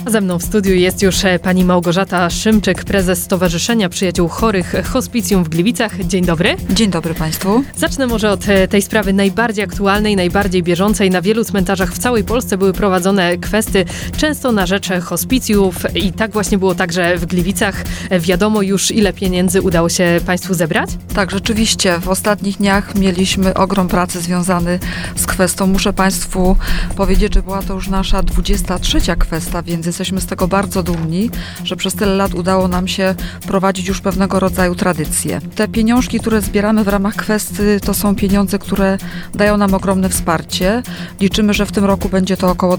Ze mną w studiu jest już pani Małgorzata Szymczyk, prezes Stowarzyszenia Przyjaciół Chorych Hospicjum w Gliwicach. Dzień dobry. Dzień dobry Państwu. Zacznę może od tej sprawy najbardziej aktualnej, najbardziej bieżącej. Na wielu cmentarzach w całej Polsce były prowadzone kwesty często na rzecz hospicjów i tak właśnie było także w Gliwicach. Wiadomo już, ile pieniędzy udało się Państwu zebrać? Tak, rzeczywiście. W ostatnich dniach mieliśmy ogrom pracy związany z kwestią. Muszę Państwu powiedzieć, że była to już nasza 23. kwesta, więc jesteśmy z tego bardzo dumni, że przez tyle lat udało nam się prowadzić już pewnego rodzaju tradycję. Te pieniążki, które zbieramy w ramach kwesty, to są pieniądze, które dają nam ogromne wsparcie. Liczymy, że w tym roku będzie to około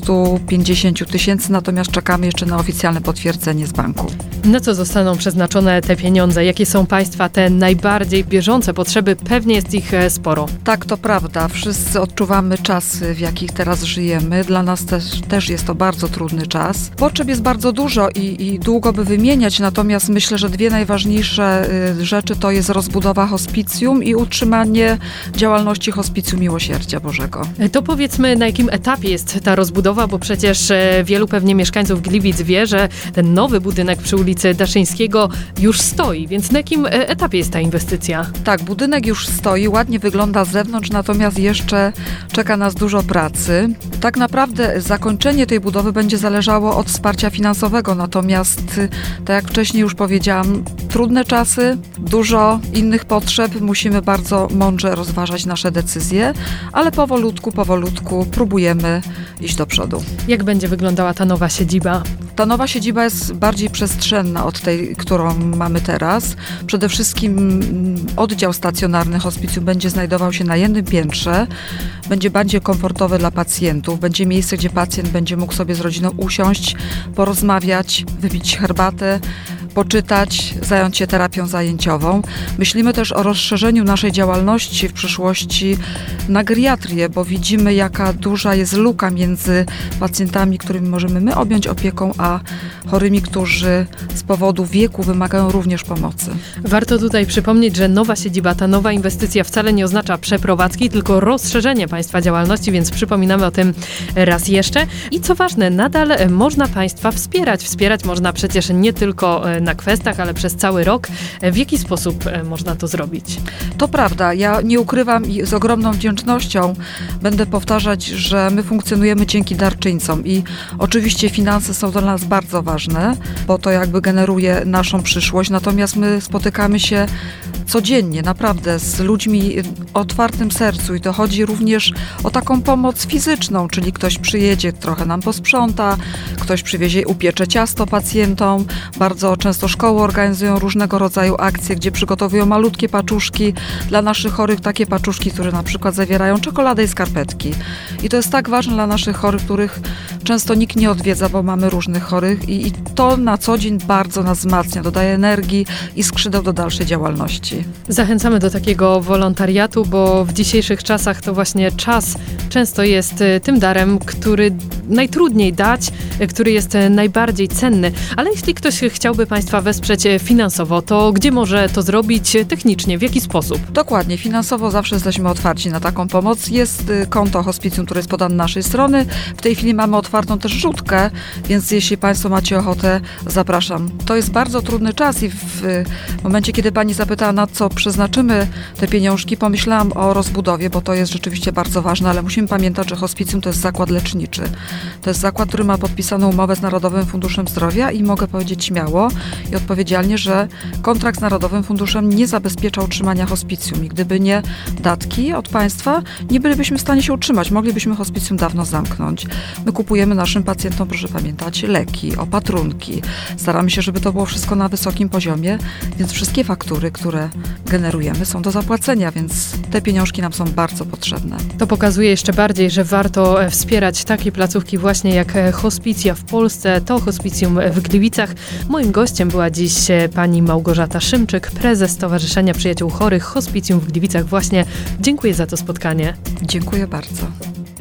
250 tysięcy, natomiast czekamy jeszcze na oficjalne potwierdzenie z banku. Na co zostaną przeznaczone te pieniądze? Jakie są Państwa te najbardziej bieżące potrzeby? Pewnie jest ich sporo. Tak, to prawda. Wszyscy odczuwamy czasy, w jakich teraz żyjemy. Dla nas też jest to bardzo trudny czas. Potrzeb jest bardzo dużo i długo by wymieniać, natomiast myślę, że dwie najważniejsze rzeczy to jest rozbudowa hospicjum i utrzymanie działalności Hospicjum Miłosierdzia Bożego. To powiedzmy, na jakim etapie jest ta rozbudowa, bo przecież wielu pewnie mieszkańców Gliwic wie, że ten nowy budynek przy ulicy Daszyńskiego już stoi, więc na jakim etapie jest ta inwestycja? Tak, budynek już stoi, ładnie wygląda z zewnątrz, natomiast jeszcze czeka nas dużo pracy. Tak naprawdę zakończenie tej budowy będzie zależało od wsparcia finansowego, natomiast tak jak wcześniej już powiedziałam, trudne czasy, dużo innych potrzeb, musimy bardzo mądrze rozważać nasze decyzje, ale powolutku próbujemy iść do przodu. Jak będzie wyglądała ta nowa siedziba? Ta nowa siedziba jest bardziej przestrzenna od tej, którą mamy teraz. Przede wszystkim oddział stacjonarny hospicjum będzie znajdował się na jednym piętrze, będzie bardziej komfortowy dla pacjentów, będzie miejsce, gdzie pacjent będzie mógł sobie z rodziną usiąść, porozmawiać, wypić herbatę, poczytać, zająć się terapią zajęciową. Myślimy też o rozszerzeniu naszej działalności w przyszłości na geriatrię, bo widzimy, jaka duża jest luka między pacjentami, którymi możemy my objąć opieką, a chorymi, którzy z powodu wieku wymagają również pomocy. Warto tutaj przypomnieć, że nowa siedziba, ta nowa inwestycja wcale nie oznacza przeprowadzki, tylko rozszerzenie Państwa działalności, więc przypominamy o tym raz jeszcze. I co ważne, nadal można Państwa wspierać. Wspierać można przecież nie tylko na kwestiach, ale przez cały rok. W jaki sposób można to zrobić? To prawda. Ja nie ukrywam i z ogromną wdzięcznością będę powtarzać, że my funkcjonujemy dzięki darczyńcom i oczywiście finanse są dla nas bardzo ważne, bo to jakby generuje naszą przyszłość, natomiast my spotykamy się codziennie, naprawdę, z ludźmi o otwartym sercu i to chodzi również o taką pomoc fizyczną, czyli ktoś przyjedzie, trochę nam posprząta, ktoś przywiezie, upiecze ciasto pacjentom. Bardzo często szkoły organizują różnego rodzaju akcje, gdzie przygotowują malutkie paczuszki dla naszych chorych, takie paczuszki, które na przykład zawierają czekoladę i skarpetki. I to jest tak ważne dla naszych chorych, których często nikt nie odwiedza, bo mamy różnych chorych i to na co dzień bardzo nas wzmacnia, dodaje energii i skrzydeł do dalszej działalności. Zachęcamy do takiego wolontariatu, bo w dzisiejszych czasach to właśnie czas często jest tym darem, który najtrudniej dać, który jest najbardziej cenny. Ale jeśli ktoś chciałby Państwa wesprzeć finansowo, to gdzie może to zrobić technicznie? W jaki sposób? Dokładnie. Finansowo zawsze jesteśmy otwarci na taką pomoc. Jest konto hospicjum, które jest podane na naszej strony. W tej chwili mamy otwartą też rzutkę, więc jeśli Państwo macie ochotę, zapraszam. To jest bardzo trudny czas i w momencie, kiedy Pani zapytała, na co przeznaczymy te pieniążki, pomyślałam o rozbudowie, bo to jest rzeczywiście bardzo ważne, ale musimy pamiętać, że hospicjum to jest zakład leczniczy. To jest zakład, który ma podpisaną umowę z Narodowym Funduszem Zdrowia i mogę powiedzieć śmiało i odpowiedzialnie, że kontrakt z Narodowym Funduszem nie zabezpiecza utrzymania hospicjum i gdyby nie datki od państwa, nie bylibyśmy w stanie się utrzymać. Moglibyśmy hospicjum dawno zamknąć. My kupujemy naszym pacjentom, proszę pamiętać, leki, opatrunki. Staramy się, żeby to było wszystko na wysokim poziomie, więc wszystkie faktury, które generujemy, są do zapłacenia, więc te pieniążki nam są bardzo potrzebne. To pokazuje jeszcze bardziej, że warto wspierać takie placówki właśnie jak hospicja w Polsce, to hospicjum w Gliwicach. Moim gościem była dziś pani Małgorzata Szymczyk, prezes Stowarzyszenia Przyjaciół Chorych Hospicjum w Gliwicach. Właśnie dziękuję za to spotkanie. Dziękuję bardzo.